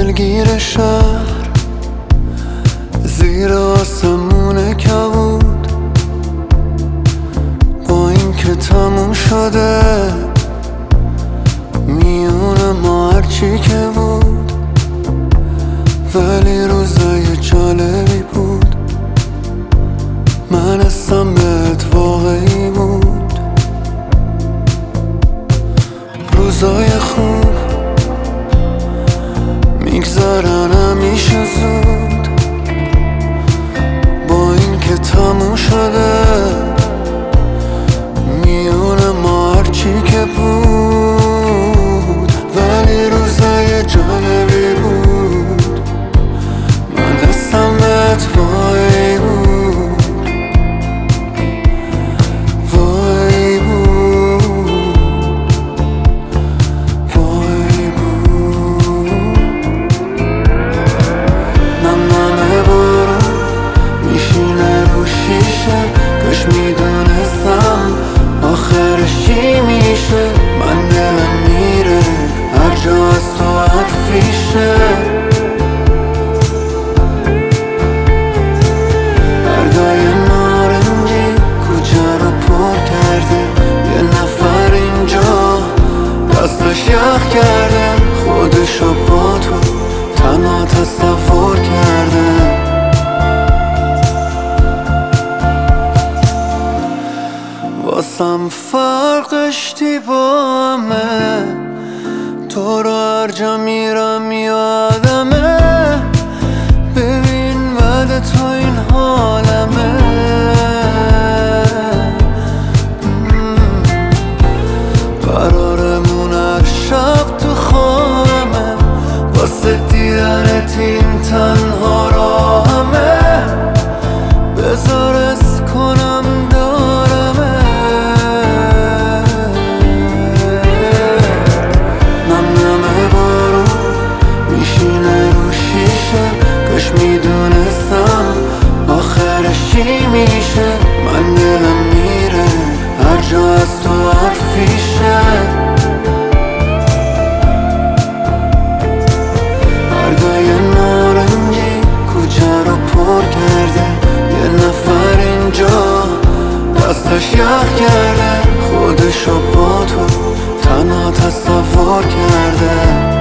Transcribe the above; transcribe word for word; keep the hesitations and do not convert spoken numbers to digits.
دلگیر شهر زیر آسمون کبود، با این که تموم شده میون ما هرچی که بود، ولی روزای جالبی بود. من حسم بهت واقعی بود. روزای خوب میگذرن همیشه زود، با این که تموم شده میون ما هرچی که بود، ولی روزای جالبی بود. من حسم بهت واقعی بود، واقعی بود، واقعی بود. نم نمه بارون میشینه رو شیشه، کاش میدونستم آخرش چی میشه. من دلم میره هر جا از تو حرفیشه، بردای نارنجی کوچه رو پر کرده، یه نفر اینجا دستش یخ کرده، خودشو با تو تنها تصور کرده. واسم فرقش دیوامه، تو رو هر جا میرم یادمه. ببین بعد تو این حالمه، قرارمون هر شب تو خوابمه، واسه دیدنت این تنها راهمه. بذار از کنم دارمه، نم نمه بارون میشینه رو شیشه، کاش میدونستم آخرش چی میشه. من دلم میره هر جا از تو حرفیشه، بردای نارنجی کوچه رو پر کرده، یه نفر اینجا دستش یخ کرده، خودشو با تو تنها تصور کرده.